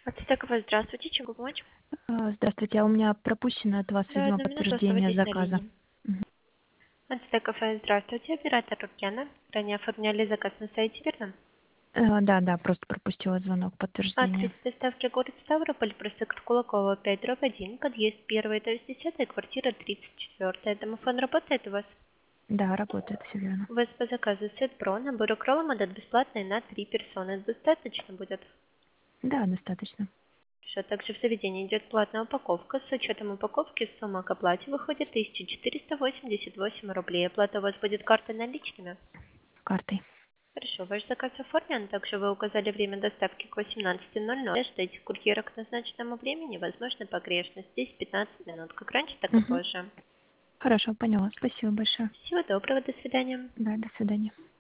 Ацтекова, здравствуйте, чем могу помочь? Здравствуйте, у меня пропущено от вас, Да, видимо, одну минуту, подтверждение оставайтесь на заказа. линии. Мгм. Ацтекова, здравствуйте, оператор Рукьяна. Ранее оформляли заказ на сайте, верно? Да, просто пропустила звонок, Адрес подтверждение. доставки город Ставрополь, проспект Кулакова, 5/1, подъезд 1, то есть 10, квартира 34. Домофон работает у вас? Да, работает, все верно. У вас по заказу сет про, набор укрола, модель бесплатная на 3 персоны. Достаточно будет? Да, достаточно. Хорошо, также в заведении идет платная упаковка. С учетом упаковки сумма к оплате выходит 1488 рублей. Оплата у вас будет картой наличными? Картой. Хорошо, ваш заказ оформлен. Также вы указали время доставки к 18:00. Ждите курьера к назначенному времени. Возможно, погрешность. Здесь 15 минут. Как раньше, так и Мгм. позже. Хорошо, поняла. Спасибо большое. Всего доброго. До свидания. Да, до свидания.